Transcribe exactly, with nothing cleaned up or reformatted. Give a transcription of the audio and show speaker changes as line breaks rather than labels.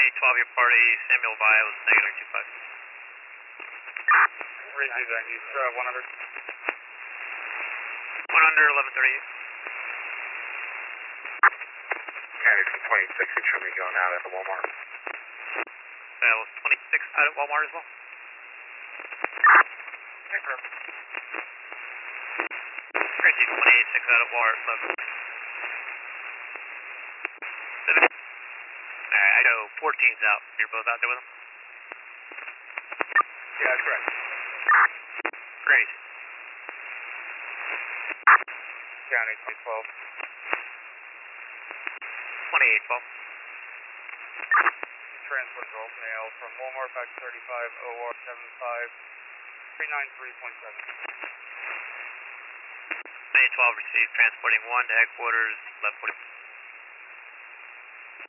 twelve, your party, Samuel Biles, negative two five.
Receive that, use uh, one hundred.
one hundred, eleven thirty-eight.
County from twenty-six, you should be going out at the Walmart.
That was twenty-six out at Walmart as well.
Confirm.
Crazy, twenty-eight, six out at Walmart, so. Alright, I know fourteen's out. You're both out there with them?
Yeah, that's correct.
Great.
County two twelve.
twenty-eight, twelve.
Transport Gulf Mail from Walmart back to thirty-five, O R seven five three nine three point seven.
twenty-eight, twelve received, transporting one to headquarters, left forty.